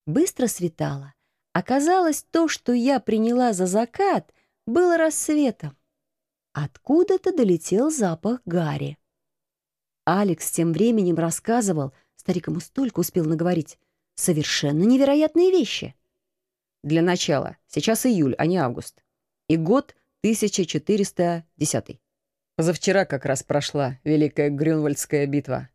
Быстро светало. Оказалось, то, что я приняла за закат, было рассветом. Откуда-то долетел запах гари. Алекс тем временем рассказывал, старик ему столько успел наговорить, совершенно невероятные вещи. Для начала, сейчас июль, а не август. И год 1410. Позавчера как раз прошла Великая Грюнвальдская битва.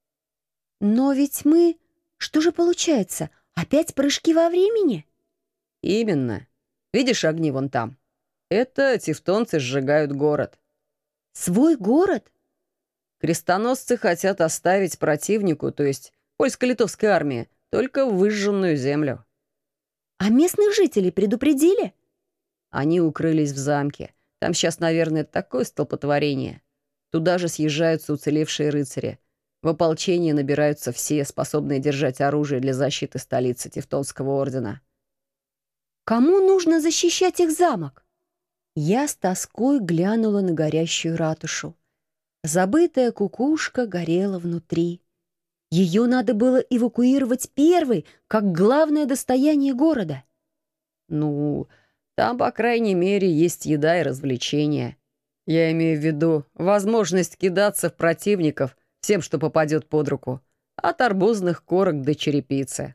Но ведь мы... Что же получается? Опять прыжки во времени? Именно. Видишь огни вон там? Это тевтонцы сжигают город. Свой город? Крестоносцы хотят оставить противнику, то есть польско-литовской армии, только выжженную землю. А местных жителей предупредили? Они укрылись в замке. Там сейчас, наверное, такое столпотворение. Туда же съезжаются уцелевшие рыцари. В ополчение набираются все, способные держать оружие для защиты столицы Тевтонского ордена. Кому нужно защищать их замок? Я с тоской глянула на горящую ратушу. Забытая кукушка горела внутри. Ее надо было эвакуировать первой, как главное достояние города. Ну, там, по крайней мере, есть еда и развлечения. Я имею в виду возможность кидаться в противников всем, что попадет под руку, от арбузных корок до черепицы.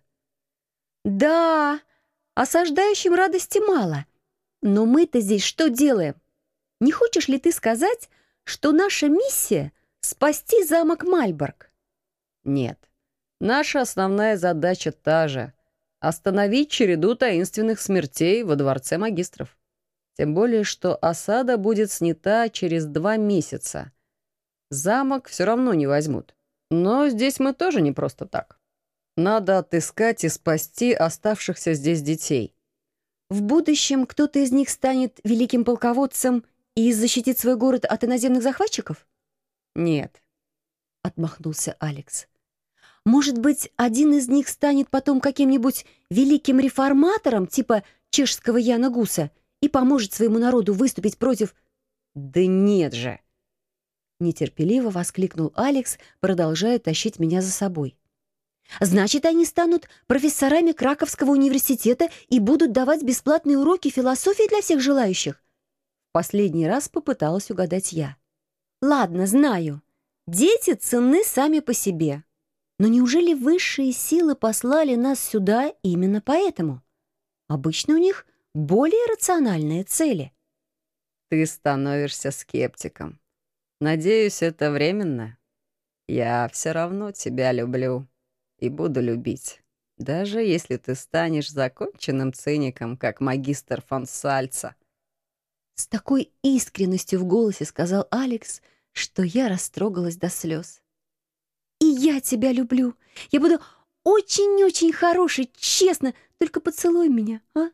Да, осаждающим радости мало. Но мы-то здесь что делаем? Не хочешь ли ты сказать, что наша миссия — спасти замок Мальборг? Нет. Наша основная задача та же — остановить череду таинственных смертей во дворце магистров. Тем более, что осада будет снята через 2 месяца. Замок все равно не возьмут. Но здесь мы тоже не просто так. Надо отыскать и спасти оставшихся здесь детей. В будущем кто-то из них станет великим полководцем и защитит свой город от иноземных захватчиков? Нет, — отмахнулся Алекс. Может быть, один из них станет потом каким-нибудь великим реформатором, типа чешского Яна Гуса, и поможет своему народу выступить против... Да нет же! Нетерпеливо воскликнул Алекс, продолжая тащить меня за собой. Значит, они станут профессорами Краковского университета и будут давать бесплатные уроки философии для всех желающих? В последний раз попыталась угадать я. Ладно, знаю. Дети ценны сами по себе. Но неужели высшие силы послали нас сюда именно поэтому? Обычно у них более рациональные цели. Ты становишься скептиком. Надеюсь, это временно. Я все равно тебя люблю и буду любить, даже если ты станешь законченным циником, как магистр фон Сальца. С такой искренностью в голосе сказал Алекс, что я растрогалась до слез. И я тебя люблю. Я буду очень-очень хорошей, честно. Только поцелуй меня, а?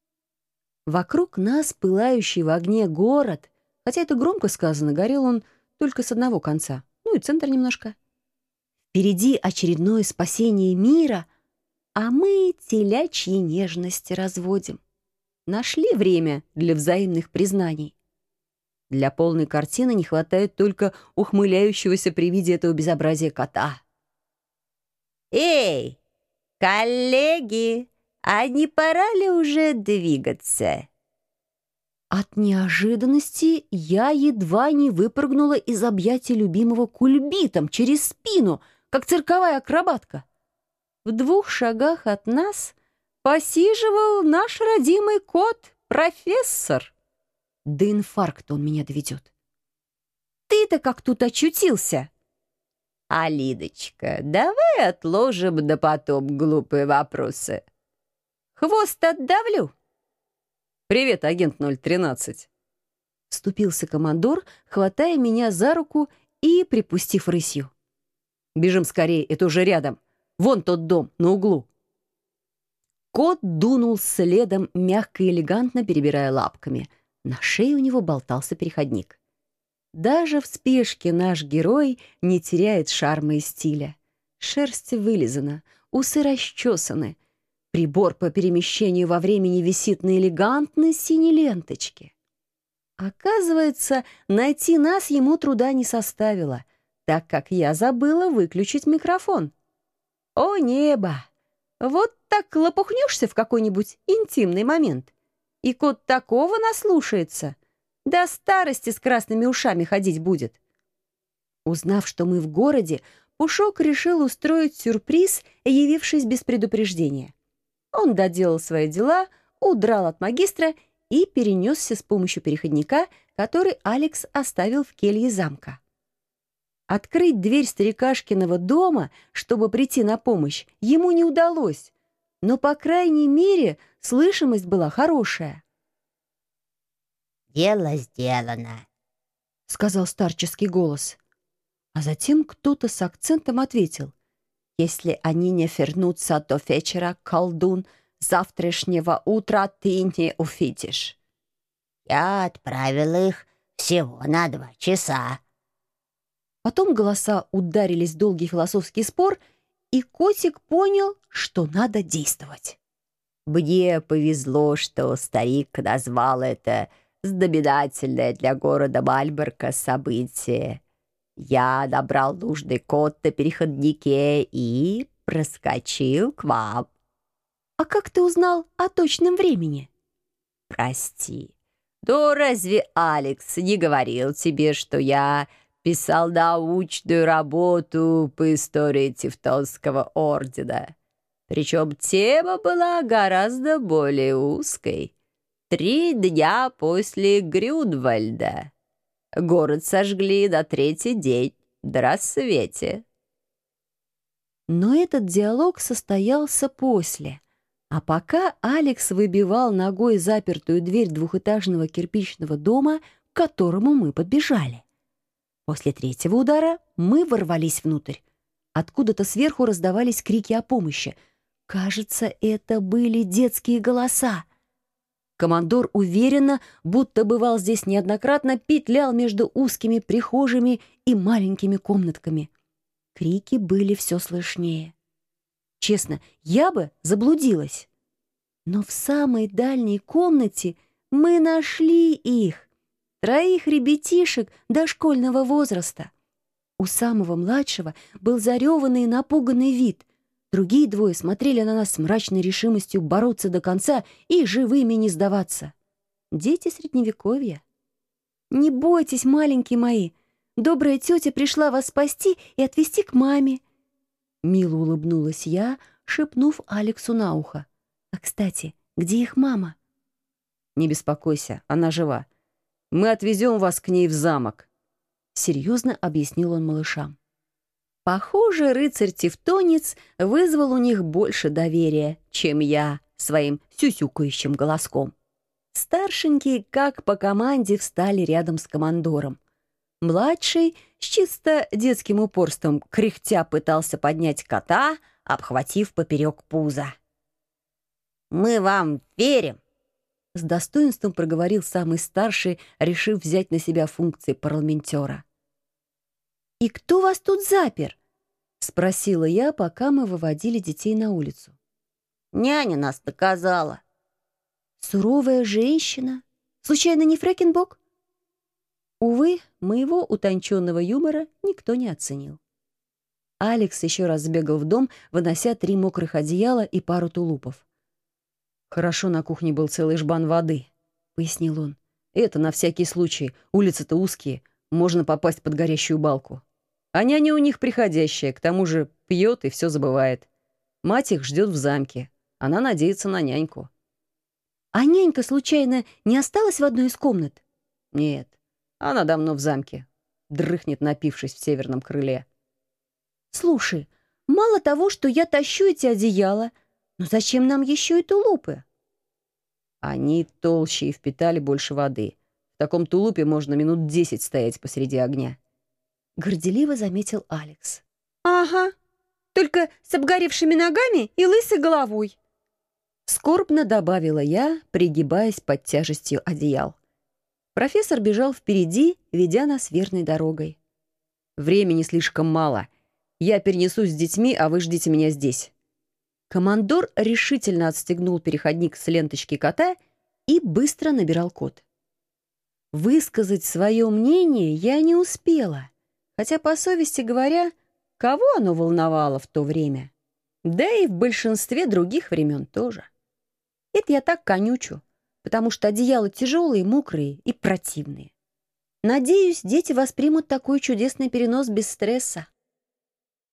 Вокруг нас, пылающий в огне город, хотя это громко сказано, горел он только с одного конца, ну и центр немножко. Впереди очередное спасение мира, а мы телячьи нежности разводим. Нашли время для взаимных признаний. Для полной картины не хватает только ухмыляющегося при виде этого безобразия кота. «Эй, коллеги, а не пора ли уже двигаться?» От неожиданности я едва не выпрыгнула из объятий любимого кульбитом через спину, как цирковая акробатка. В 2 шагах от нас посиживал наш родимый кот, профессор. До инфаркта он меня доведет. Ты-то как тут очутился? А, Лидочка, давай отложим до потом глупые вопросы. Хвост отдавлю. «Привет, агент 013», — вступился командор, хватая меня за руку и припустив рысью. «Бежим скорее, это уже рядом. Вон тот дом, на углу». Кот дунул следом, мягко и элегантно перебирая лапками. На шее у него болтался переходник. Даже в спешке наш герой не теряет шарма и стиля. Шерсть вылизана, усы расчесаны. Прибор по перемещению во времени висит на элегантной синей ленточке. Оказывается, найти нас ему труда не составило, так как я забыла выключить микрофон. О небо! Вот так лопухнешься в какой-нибудь интимный момент, и кот такого наслушается, до старости с красными ушами ходить будет. Узнав, что мы в городе, Пушок решил устроить сюрприз, явившись без предупреждения. Он доделал свои дела, удрал от магистра и перенесся с помощью переходника, который Алекс оставил в келье замка. Открыть дверь старикашкиного дома, чтобы прийти на помощь, ему не удалось, но, по крайней мере, слышимость была хорошая. «Дело сделано», — сказал старческий голос. А затем кто-то с акцентом ответил: «Если они не вернутся до вечера, колдун, завтрашнего утра ты не увидишь». «Я отправил их всего на 2 часа». Потом голоса ударились в долгий философский спор, и котик понял, что надо действовать. Мне повезло, что старик назвал это знаменательное для города Мальборка событие. Я набрал нужный код на переходнике и проскочил к вам. «А как ты узнал о точном времени?» Прости, но разве Алекс не говорил тебе, что я писал научную работу по истории Тевтонского ордена? Причем тема была гораздо более узкой. 3 дня после Грюнвальда. Город сожгли на 3-й день, до рассвете. Но этот диалог состоялся после. А пока Алекс выбивал ногой запертую дверь двухэтажного кирпичного дома, к которому мы подбежали. После 3-го удара мы ворвались внутрь. Откуда-то сверху раздавались крики о помощи. Кажется, это были детские голоса. Командор уверенно, будто бывал здесь неоднократно, петлял между узкими прихожими и маленькими комнатками. Крики были все слышнее. Честно, я бы заблудилась. Но в самой дальней комнате мы нашли их. 3 ребятишек дошкольного возраста. У самого младшего был зареванный и напуганный вид. Другие 2 смотрели на нас с мрачной решимостью бороться до конца и живыми не сдаваться. Дети Средневековья. «Не бойтесь, маленькие мои. Добрая тетя пришла вас спасти и отвезти к маме». Мило улыбнулась я, шепнув Алексу на ухо. «А, кстати, где их мама?» «Не беспокойся, она жива. Мы отвезем вас к ней в замок», — серьезно объяснил он малышам. Похоже, рыцарь-тевтонец вызвал у них больше доверия, чем я своим сюсюкающим голоском. Старшенькие, как по команде, встали рядом с командором. Младший с чисто детским упорством кряхтя пытался поднять кота, обхватив поперек пуза. «Мы вам верим», — с достоинством проговорил самый старший, решив взять на себя функции парламентера. «И кто вас тут запер?» — спросила я, пока мы выводили детей на улицу. «Няня нас наказала». «Суровая женщина? Случайно не Фрэкенбок?» Увы, моего утонченного юмора никто не оценил. Алекс еще раз сбегал в дом, вынося 3 мокрых одеяла и пару тулупов. «Хорошо, на кухне был целый жбан воды», — пояснил он. «Это на всякий случай. Улицы-то узкие. Можно попасть под горящую балку. А няня у них приходящая, к тому же пьет и все забывает. Мать их ждет в замке. Она надеется на няньку». «А нянька, случайно, не осталась в одной из комнат?» «Нет, она давно в замке. Дрыхнет, напившись в северном крыле». «Слушай, мало того, что я тащу эти одеяла, но зачем нам еще и тулупы?» Они толще и впитали больше воды. В таком тулупе можно минут 10 стоять посреди огня. Горделиво заметил Алекс. «Ага, только с обгоревшими ногами и лысой головой», скорбно добавила я, пригибаясь под тяжестью одеял. Профессор бежал впереди, ведя нас верной дорогой. «Времени слишком мало. Я перенесусь с детьми, а вы ждите меня здесь». Командор решительно отстегнул переходник с ленточки кота и быстро набирал код. Высказать свое мнение я не успела, хотя, по совести говоря, кого оно волновало в то время? Да и в большинстве других времен тоже. Это я так конючу, потому что одеяла тяжелые, мокрые и противные. Надеюсь, дети воспримут такой чудесный перенос без стресса.